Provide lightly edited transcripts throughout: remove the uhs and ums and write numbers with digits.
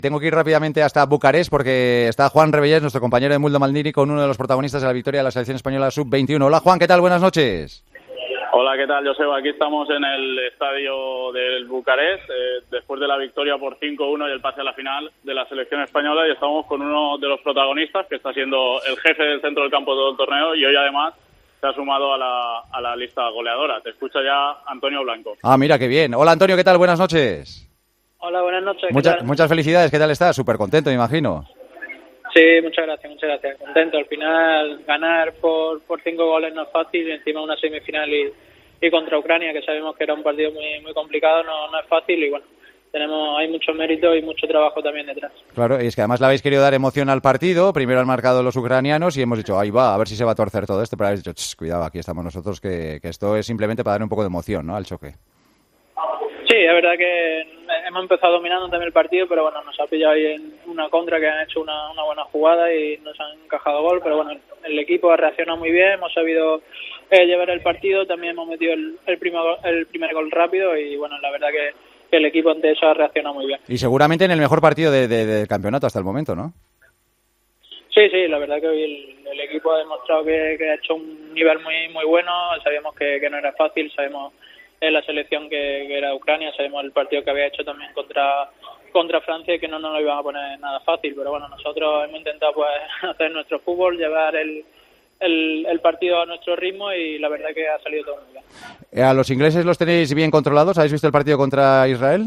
Tengo que ir rápidamente hasta Bucarest porque está Juan Rebellés, nuestro compañero de Muldo Maldini, con uno de los protagonistas de la victoria de la selección española sub-21. Hola Juan, ¿qué tal? Buenas noches. Hola, ¿qué tal, Joseba? Aquí estamos en el estadio del Bucarest, después de la victoria por 5-1 y el pase a la final de la selección española, y estamos con uno de los protagonistas, que está siendo el jefe del centro del campo de todo el torneo, y hoy además se ha sumado a la lista goleadora. Te escucha ya Antonio Blanco. Ah, mira, qué bien. Hola Antonio, ¿qué tal? Buenas noches. Hola, buenas noches. Muchas felicidades, ¿qué tal estás? Súper contento, me imagino. Sí, muchas gracias. Contento. Al final, ganar por 5 goles no es fácil, y encima una semifinal y contra Ucrania, que sabemos que era un partido muy complicado, no es fácil, y bueno, hay mucho mérito y mucho trabajo también detrás. Claro, y es que además le habéis querido dar emoción al partido. Primero han marcado los ucranianos y hemos dicho, ahí va, a ver si se va a torcer todo esto, pero habéis dicho, cuidado, aquí estamos nosotros, que esto es simplemente para dar un poco de emoción, ¿no?, al choque. Sí, es verdad que hemos empezado dominando también el partido, pero bueno, nos ha pillado ahí en una contra, que han hecho una buena jugada y nos han encajado gol, pero bueno, el equipo ha reaccionado muy bien, hemos sabido llevar el partido, también hemos metido el primer gol rápido, y bueno, la verdad que el equipo ante eso ha reaccionado muy bien. Y seguramente en el mejor partido del campeonato hasta el momento, ¿no? Sí, la verdad que hoy el equipo ha demostrado que ha hecho un nivel muy bueno. Sabíamos que no era fácil, sabemos la selección que era Ucrania, sabemos el partido que había hecho también contra Francia, y que no nos lo iban a poner nada fácil, pero bueno, nosotros hemos intentado pues hacer nuestro fútbol, llevar el partido a nuestro ritmo, y la verdad que ha salido todo muy bien. ¿A los ingleses los tenéis bien controlados? ¿Habéis visto el partido contra Israel?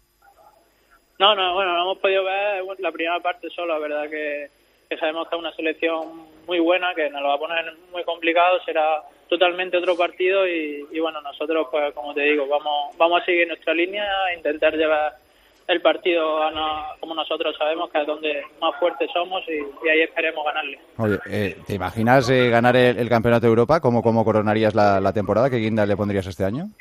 No, bueno, no hemos podido ver la primera parte solo. La verdad que sabemos que es una selección muy buena, que nos lo va a poner muy complicado, será totalmente otro partido, y bueno, nosotros pues como te digo, vamos a seguir nuestra línea, a intentar llevar el partido como nosotros sabemos, que es donde más fuertes somos, y ahí esperemos ganarle. Oye, ¿te imaginas ganar el Campeonato de Europa? ¿Cómo coronarías la temporada? ¿Qué guinda le pondrías este año?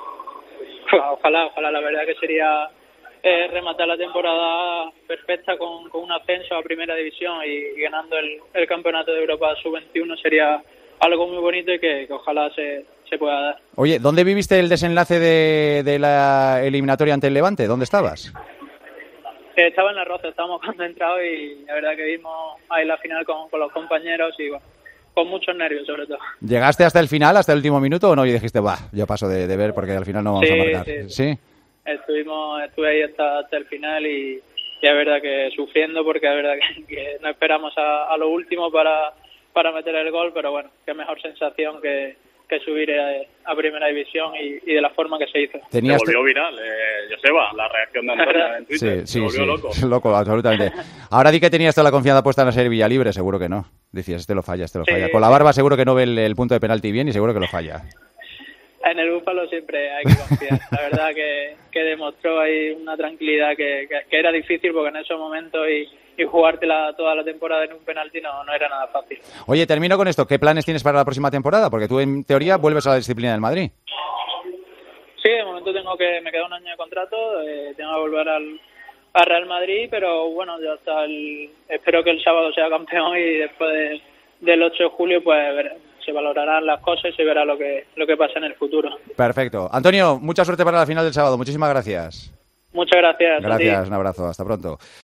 Ojalá, la verdad que sería rematar la temporada perfecta con un ascenso a Primera División y ganando el Campeonato de Europa Sub-21 sería algo muy bonito, y que ojalá se pueda dar. Oye, ¿dónde viviste el desenlace de la eliminatoria ante el Levante? ¿Dónde estabas? Estaba en La Roza, estábamos concentrados, y la verdad que vimos ahí la final con los compañeros, y bueno, con muchos nervios sobre todo. ¿Llegaste hasta el final, hasta el último minuto, o no? Y dijiste, yo paso de ver porque al final no vamos a marcar. ¿Sí? Estuve ahí hasta el final, y es verdad que sufriendo, porque es verdad que no esperamos a lo último para meter el gol, pero bueno, qué mejor sensación que subir a Primera División, y de la forma que se hizo. Se volvió viral, Joseba, la reacción de Antonio en Twitter. Sí, se volvió loco. Loco, absolutamente. Ahora di que tenías toda la confianza puesta en ser Villalibre, seguro que no. Decías, este lo falla. Con la barba seguro que no ve el punto de penalti bien, y seguro que lo falla. En el Búfalo siempre hay que confiar. La verdad que demostró ahí una tranquilidad que era difícil, porque en esos momentos y jugártela toda la temporada en un penalti no era nada fácil. Oye, termino con esto. ¿Qué planes tienes para la próxima temporada? Porque tú, en teoría, vuelves a la disciplina del Madrid. Sí, de momento me queda un año de contrato, tengo que volver al Real Madrid, pero bueno, ya espero que el sábado sea campeón, y después del 8 de julio pues se valorarán las cosas y se verá lo que pasa en el futuro. Perfecto. Antonio, mucha suerte para la final del sábado. Muchísimas gracias. Muchas gracias. Gracias, un abrazo. Hasta pronto.